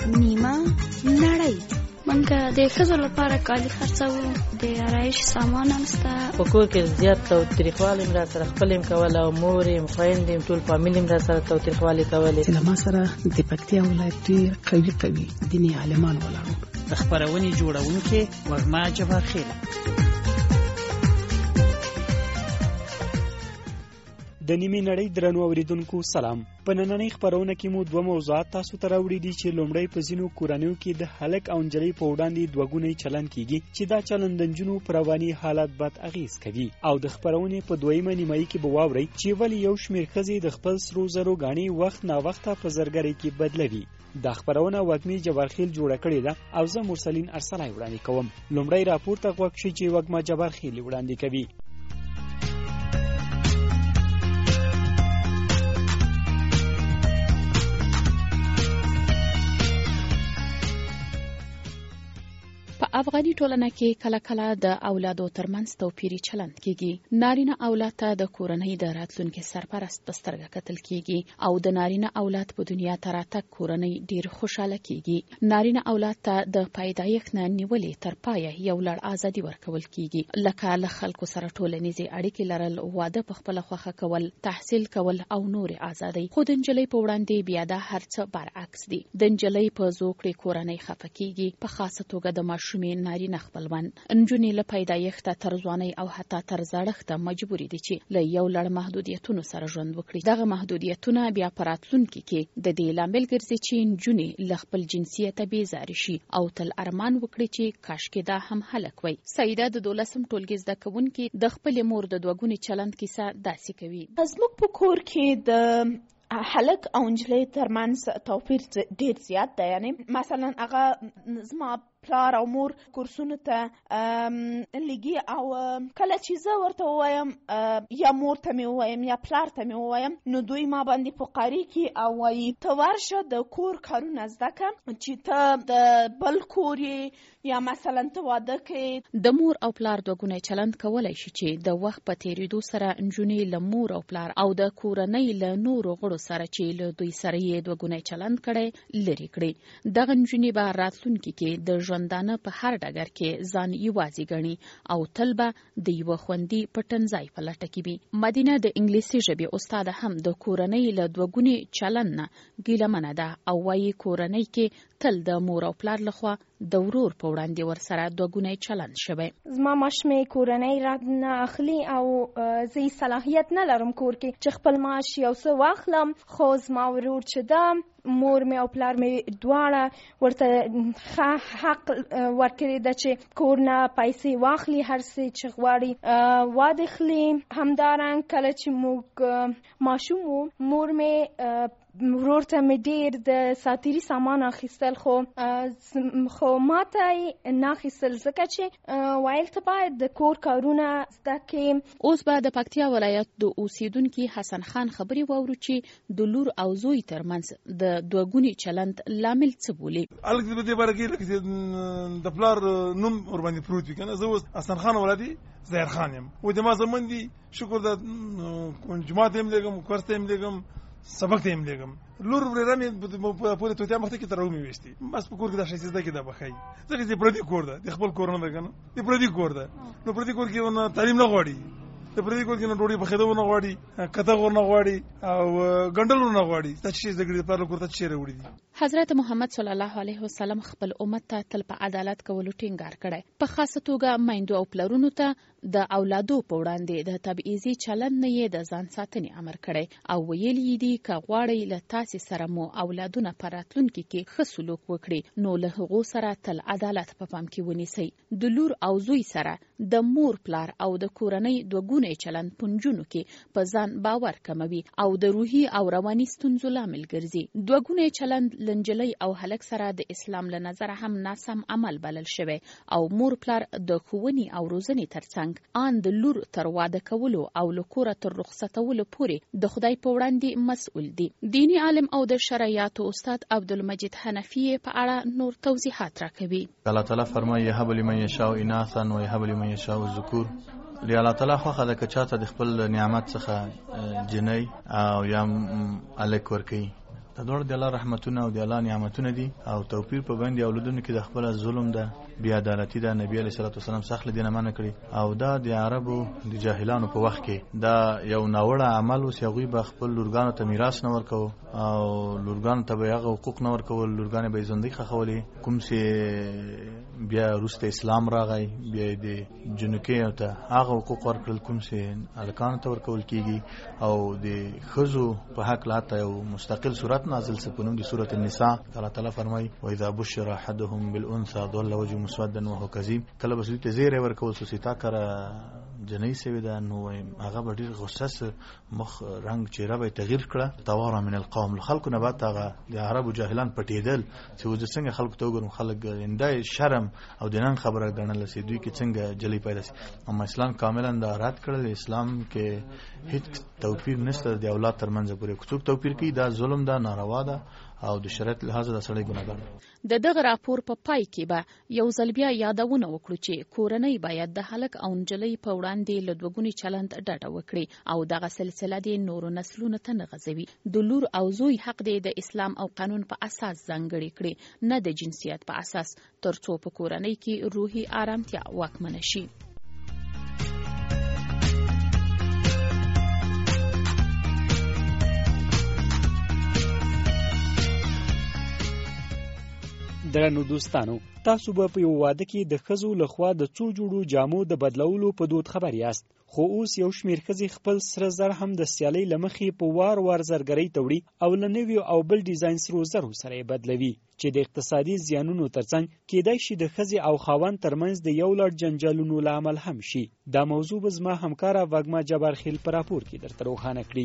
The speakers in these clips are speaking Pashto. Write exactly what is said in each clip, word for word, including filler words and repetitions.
نیمه نړۍ. منګه د ښځو لپاره کالي خرڅوو، د آرایش سامان هم شته. په کور کې زیات تاوتریخوالی مې راسره خپل یم کوله او مور یم خویندې یم ټول فامیل مې راسره تاوتریخوالی کولې. له ما سره د پکتیا ولایت ډېر قوي قوي دیني عالمان ولاړ. د خپرونې جوړونکې وږمه جبار خیل. د نیمې نړۍ درنو اوریدونکو سلام. په نننۍ خپرونه کې مو دوه موضوعات تاسو ته راوړي دي چې لومړی په ځینو کورنیو کې د هلک او نجلۍ په وړاندې دوه ګونی چلند کیږي چې دا چلند د نجونو پر رواني حالت بد اغیز کوي، او د خپرونې په دویمه نیمایي کې به واورئ چې ولې یو شمېر ښځې د خپل سرو زرو ګاڼې وخت ناوخته په زرګرۍ کې بدلوي. دا خپرونه وږمې جبارخیل جوړه کړې ده او زه مرسلین ارسلای وړاندې کوم. لومړی راپور ته غوږ شئ چې وږمه جبارخیل وړاندې کوي. په افغاني ټولنه کې کله کله د اولادو ترمنځ توپیري چلند کیږي. نارینه اولاد ته د کورنۍ د راتلونکي سرپرست په سترګه کتل کیږي او د نارینه اولاد په دنیا ته راتګ کورنۍ ډیر خوشاله کیږي. نارینه اولاد ته د پیدایښت نه نیولې تر پایه یو لړ ازادي ورکول کیږي، لکه له خلکو سره ټولنیزې اړیکې لرل، واده په خپله خوښه کول، تحصیل کول او نور ازادۍ. خو د نجلۍ په وړاندې بیا دا هر څه برعکس دي. د نجلۍ په زوکړې کورنۍ خفه کیږي، په خاصه توګه د ماشومې نارینه خپلوان. نجونې له پیدایښته تر ځوانۍ او حتی تر زړښته مجبورې دي چې له یو لړ محدودیتونو سره ژوند وکړي. دغه محدودیتونه بیا په راتلونکي کې د دې لامل ګرځي چې نجونې له خپل جنسیته بېزارې شي او تل ارمان وکړي چې کاشکې دا هم هلک وای. سیده د دولسم ټولګي زده کوونکې د خپلې مور د دوه ګوني چلند کیسه داسې کوي. زموږ په کور کې د هلک او نجلۍ ترمنځ توپیر ډېر زیات دی. یعنې مثلا هغه زما پلار او مور کورسونو ته لګي او کله چې زه ورته ووایم یا مور ته مې ووایم یا پلار ته مې ووایم نو دوی ما باندې فقاري کې او وایي ته ورشه د کور کارونه زده کړه چې ته د بل کور یا مثلا ته واده کې. د مور او پلار دوه ګونی چلند کولی شي چې د وخت په تېرېدو سره نجونې له مور او پلار او د کورنۍ له نورو غړو سره چې له دوی سره یې دوه ګونی چلند کړی لرې کړي. دغه نجونې به راتلونکي کې د ژوندانه په هر ډګر کې ځان یوازې ګڼي او تل به د یوه خوندي پټنځای په لټه کې وي. مدینه د انګلیسي ژبې استاده هم د کورنۍ له دوه ګوني چلند نه ګیلمنه ده او وایي کورنۍ کې تل د مور او پلار لخوا د ورور په وړاندې ورسره دوه ګونی چلند شوی. زما ماشومې کورنۍ رد نه اخلي او زه صلاحیت نه لرم کور کې چې خپل معاش یو څه واخلم، خو زما ورور چې ده مور مې او پلار مې دواړه ورته حق ورکړی ده چې کور نه پیسې واخلي، هر څه چې غواړي واده خلي. همدارنګه کله چې موږ ماشوم وو مور مې ورور ته مې ډېر د ساتیري سامان اخیستل، خو خو ماته یې نه اخیستل ځکه چې ویل ته باید د کور کارونه زده کړې. اوس به د پکتیا ولایت د اوسیدونکي حسن خان خبرې واورو چې د لور او زوی ترمنځ د دوه ګوني چلند لامل څه بولي. الګ دې باره کې لکه د پلار نوم ور باندې پروت وي کنه. زه اوس حسن خان ولادي زهر خان یم و د ما زمون دي شکر د جماعت هم لګم کورس هم لګم سبق ته هم لګم. لور ورته مې په پوره توتیا مخته کې تر ومه وېستي بس په کور کې د شې زده کې د بخای ځکه چې پردي کور ده د خپل کور نه ده کنه. د پردي کور ده نو پردي کور کې ونه تعلیم نه غواړي، د پردي کور کې نه ډوډۍ پخېدو نه غواړي، کته غور نه غواړي او ګندل نه غواړي. څه شي زګړي په لور ته چیرې وړي دي. حضرت محمد صلی الله علیه وسلم خپل امت ته تل په عدالت کولو ټینګار کړی. په خاصه توګه میندو او پلرونو ته د اولادو په وړاندې د تبعیضي چلند نه یې د ځان ساتنې امر کړی او ویلي دي که غواړئ له تاسې سره مو اولادونه په راتلونکي کې ښه سلوک وکړي نو له هغو سره تل عدالت په پام کې ونیسئ. د لور او زوی سره د مور پلار او د کورنۍ دوه ګونی چلند په نجونو کې په ځان باور کموي او د روحي او رواني ستونزو لامل ګرځي. دوه ګونی چلند له نجلۍ او هلک سره د اسلام له نظره هم ناسم عمل بلل شوی او مور پلار د ښوونې او روزنې ترڅنګ ان د لور تر واده کولو او له کوره تر رخصتولو پورې د خدای په وړاندې مسؤل دي. دینی عالم او د شرعیاتو استاد عبدالمجید حنفی په اړه نور توضیحات راکوي. الله تعالی فرمایي یهب لمن یشاء اناثا و یهب لمن یشاء الذکور. لی الله تعالی خوخه د کچاته د خپل نعمت څخه جنۍ او یا الک ورکی. د دا ډول د الله رحمتونه او د الله نعمتونه دي او توپیر په باندې اولادونو کې د خپل ظلم ده، بی عدالتي ده. نبی علیه الصلاه والسلام سخت دینه منع کړی او دا د عربو د جاهلانو په وخت کې دا یو ناوړه عمل و چې هغوی به خپل لورګانو ته میراث نه ورکو او لورګانو ته به هغه حقوق نه ورکول، لورګانې به یې ژوندۍ ښخولې. کوم چې بیا وروسته اسلام راغی بیا د جنکیو ته هغه حقوق ورکړل کوم چې هلکانو ته ورکول کېږي او د ښځو په حق لا ته یو مستقل صورت نازل څه په نوم د سورة النساء. الله تعالی فرمایي واذا بشر احدهم بالانثى ظل وجهه مسودا وهو كظيم. کله به دوی ته زیری ورکول سو چې تا کره جنۍ سوې ده نو هغه به ډېر غصه مخ رنګ چهره به یې تغییر کړه. توارا من القوم، له خلکو نه بعد هغه د عربو جاهلان پټېدل چې اوس څنګه خلکو ته وګورم خلک انده شرم او د نن خبره ګڼله چې دوی کې څنګه جلۍ پیدا شي. اما اسلام کاملا دا رد کړل. اسلام کې هیڅ توپیر نشته د اولاد ترمنځ پورې. څوک توپیر کوي دا ظلم ده، ناروا ده او د شریعت لحاظ د سړی ګناګار دی. د دغه راپور په پای کې به یو ځل بیا یادونه وکړو چې کورنۍ باید د هلک او نجلۍ په وړاندې له دوهګوني چلند ډډه وکړي او دغه سلسله د نورو نسلونو ته نه غځوي. د لور او زوی حق دی د اسلام او قانون په اساس ځانګړي کړي، نه د جنسیت په اساس، ترڅو په کورنۍ کې روحي آرامتیا واکمنه شي. درنو دوستانو، تاسو به په یو واده کې د ښځو لخوا د څو جوړو جامو د بدلولو په دود خبر یاست، خو اوس یو شمېر ښځې خپل سره زر هم د سیالۍ له مخې په وار وار زرګرۍ ته وړي او له نویو او بل ډیزاین سرو زرو سره یې بدلوي چې د اقتصادي زیانونو ترڅنګ کیدای شي د ښځې او خاوند ترمنځ د یو لړ جنجالونو له امله هم شي. دا موضوع به زما همکاره وږمه جبارخیل په راپور کې درته روښانه کړي.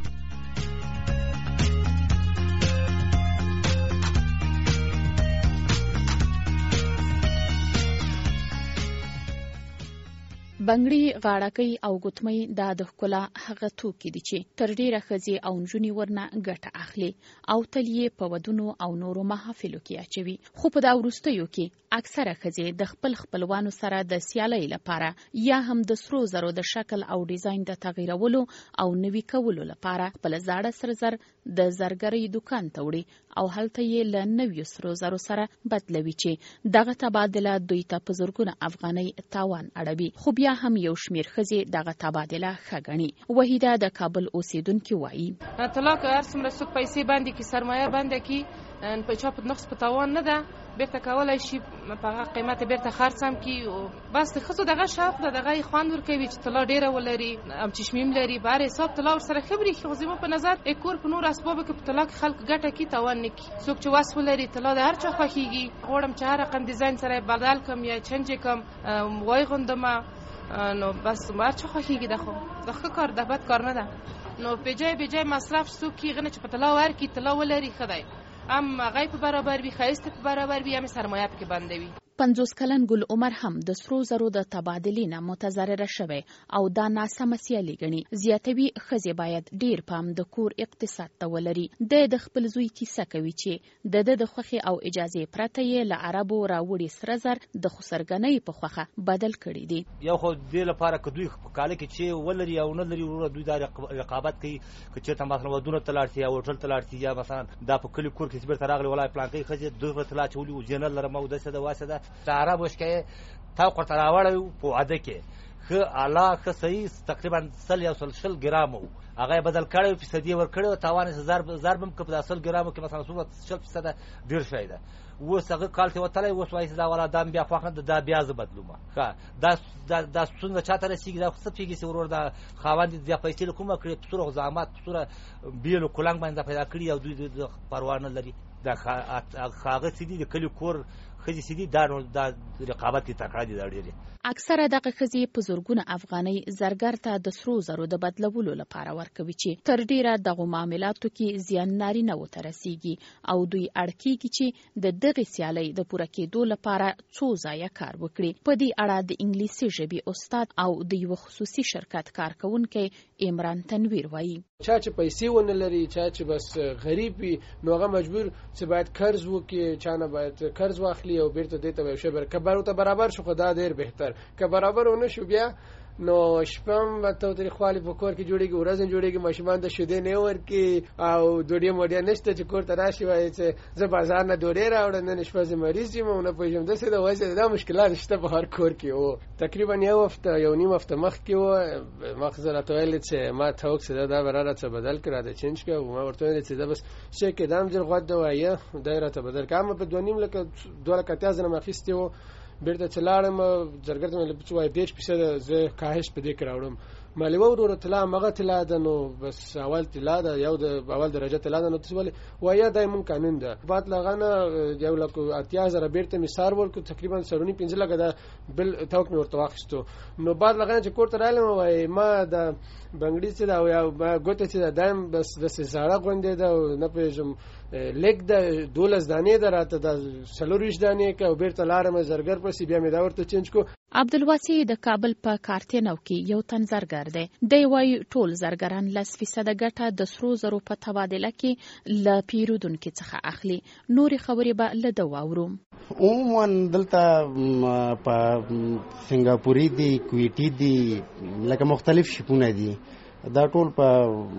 بنګړي، غاړکۍ او ګوتمۍ دا د ښکلا هغه توکي دي چې تر ډیره ښځې او نجونې ورنه ګټه اخلي او تل یې په ودونو او نورو محافلو کې اچوي. خو په دا وروستیو کې اکثره ښځې د خپل خپلوانو سره د سیالۍ لپاره یا هم د سرو زرو د شکل او ډیزاین د تغیرولو او نوي کولو لپاره خپل زاړه سره زر د زرګرۍ دکان ته وړي او هلته یې له نویو سرو زرو سره بدلوي چې دغه تبادله دوی ته په زرګونه افغانۍ تاوان اړوي. خو بیا هم یو شمېر ښځې دغه تبادله ښه ګڼي. وحیده د کابل اوسیدونکې وایي طلاق هر څومره څوک پیسې باندې کې سرمایه باندې کې په چا په نقص په تاوان نه ده، بیرته کولای شي په هغه قیمت بیرته خرڅ هم کړي. بس د ښځو دغه شوق ده، دغه یې خوند ورکوي چې طلا ډېره ولري، هم چشمیم لري، په هر حساب طلا ورسره ښه برېښي. خو زما په نظر کور په نورو اسبابو کې په طلا کې خلک ګټه کړي، تاوان نه کړي. څوک چې وس ولري طلا د هر چا خوښېږي. غواړم چې هر رقم ډیزاین سره یې بدل کړم یا چینج یې کړم وایغوندمه، نو بس هر چا خوښېږي. ده خو د ښه کار ده، بد کار نه ده. نو په جای به جای مصرف څوک کېږي نه چې په طلا ورکړي، طلا ولري ښه دی، هم هغه په برابر وي، ښایست په برابر وي، هم سرمایه پکې بندوي. پنځوس کلن ګل عمر هم د سرو زرو د تبادلې نه متضرره شوی او دا ناسمه سیالي ګڼي. زیاتوي ښځې باید ډیر پام د کور اقتصاد ته ولري. د د خپل زوی کیسه کوي چې د د د خوښې او اجازې پرته یې له عربو راوړي سره زر د خسرګنۍ په خوښه بدل کړي دي. یو خو دې لپاره که دوی کاله کې چې ولري او نه لري وروره دوی دا رقابت کوي. که چېرته مثلا ودونه ته لاړ شي یا هوټل ته لاړ شي یا مثلا دا په کلي کور کې چې بیرته راغلي ولا پلانکۍ ښځې دوی به طلا اچولي وو، زینه لرم او داسې ده واسې ده. د عربو شکایې تا ورته راوړی په واده کې ښه اعلی ښه صحیح تقریبا سل یا سل شل ګرام وو، هغه یې بدل کړی و، فیصدي یې ورکړی و، تاوان یې ضرب هم که په دا سل ګرامو کې مثلا څومره شل فیصده ډېر شی ده. اوس هغه کال ته وتلی، اوس وایي چې دا والا دا بیا خوښ نه ده، دا بیا زه بدلومه. ښه دا دا ستونزه چا ته رسېږي؟ دا څه پوهېږي چې ورور دا خاوند یې دا پیسې له کومه کړې، په څومره زحمت په څومره بیلو کلنګ باندې پیدا کړي او دوی د پروا نه لري. دا هغه څه دي د کلي کور ښځې چې دي دا دا رقابت یې تکړه دي دا ډېرې. اکثره دغه ښځې په زرګونه افغانۍ زرګر ته د سرو زرو د بدلولو لپاره ورکوي چې تر ډیره دغو معاملاتو کې زیان نارینه‌وو ته رسیږي او دوی اړ کېږي چې د دغې سیالۍ د پوره کېدو لپاره څو ځایه کار وکړي. په دې اړه د انګلیسي ژبې استاد او د یوه خصوصي شرکت کارکوونکی عمران تنویر وایي چا چې پیسې ونه لري، چا چې بس غریب وي، نو هغه مجبور چې باید قرض وکړي، چا نه باید قرض واخلي او بیرته دې ته به شي که ورته برابر شو خو دا ډېر بهتر، که برابر ونه شو بیا نو شپه هم تاوتریخوالي په کور کې جوړېږي، ورځ هم جوړېږي، ماشومان ته شیدې نه ورکړي او ډوډۍ موډۍ نشته چې کور ته راشي وایي چې زه بازار نه ډوډۍ راوړم، نن شپه زه مریض یم او نه پوهېږم داسې ده وایي دا مشکلات شته په هر کور کې و. تقریبا یو هفته یو نیم هفته مخکې و ما خو زه راته ویلې چې ما ته وکړه دا به را راته بدل کړه راته چینج کړه، ما ورته ویلې چې دا بس شی کې دام ډېر غوږ ده وایه دا یې راته بدل کړه. اما په دوه نیم لکه دوه لکه اتیا زره مې اخیستې و، بیرته چې لاړم زرګر ته مې چې وایي دېرش فیصده زه کاهش په دې کې راوړم. مالیوه وروره طلا مغه طلا ده نو بس اول طلا ده یو د اول درجه طلا ده نو څه ولې وایه دا مون قانون ده. بعد لغانه یو لکه اتیا زره بیرته مې سار ورکو تقریبا سرونی پنځه لکه ده بل توک مې ورته واخیستو. نو بعد لغانه چې کور ته رالم وایي ما د بنګړي چې دا یا ګوته چې دا دایم بس د زړه غونډې ده نه پېژم لیک د دولس دانې ده راته د څلورویشت دانې که بیرته لاړم زرګر پسې بیا مې دا ورته چینج کو. عبدالواسي د کابل په کارتینو کې یو تن زرګر دی. دی وایي ټول زرګران لس فیصده ګټه د سرو زرو په تبادله کې له پیرودونکي څخه اخلي. نورې خبرې به له ده واورو. عموما دلته په سنګاپوري دي، کویټي دي، لکه مختلف شپونه دي، دا ټول په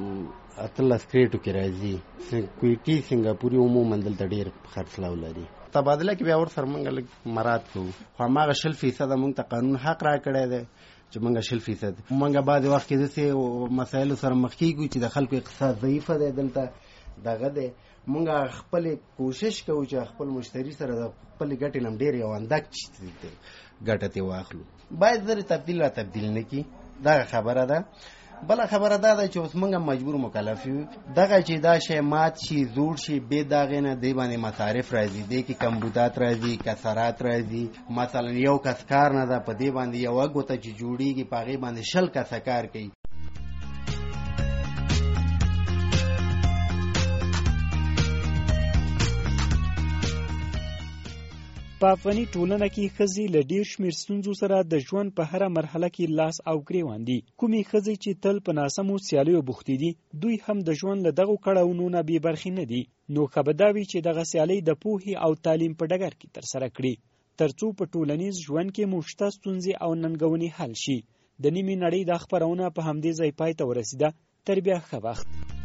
اتلس کریټو کې راځي. کویټي سنګاپوري عموما دلته ډېر خرڅلاو لري. تبادله کې بیا ورسره موږ لږ مراد کوو، خو هماغه شل فیصده موږ ته قانون حق را کړی دی چې موږ شل فیصد موږ بعضې وخت کې داسې مسایلو سره مخ کېږو چې د خلکو اقتصاد ضعیفه دی دلته دغه دی. موږ خپلې کوشش کوو چې خپل مشتري سره د خپلې ګټې نه هم ډېر یو اندک ګټه ترې واخلو. باید زر تبدیل را تبدیل نه کړي، دغه خبره ده. بله خبره دا ده چې اوس موږ مجبور مکلف یو دغه چې دا شی مات شي زوړ شي بې د هغې نه دی باندې مصارف راځي، دی کې کمبودات راځي، کسرات راځي. مثلا یو کس کار نه ده په دې باندې یوه ګوته چې جوړېږي په هغې باندې شل کسه کار کوي. په افغاني ټولنه کې ښځې له ډېر شمېر ستونزو سره د ژوند په هره مرحله کې لاس او ګرېوان دي. کومې ښځې چې تل په ناسمو سیالیو بوختې دي دوی هم د ژوند له دغو کړاوونو نه بې برخې نه دي. نو ښه به دا وي چې دغه سیالۍ د پوهې او تعلیم په ډګر کې ترسره کړي تر څو په ټولنیز ژوند کې مو شته ستونزې او ننګونې حل شي. د نیمې نړۍ دا خپرونه په همدې ځای پای ته ورسېده. تر بیا ښه وخت.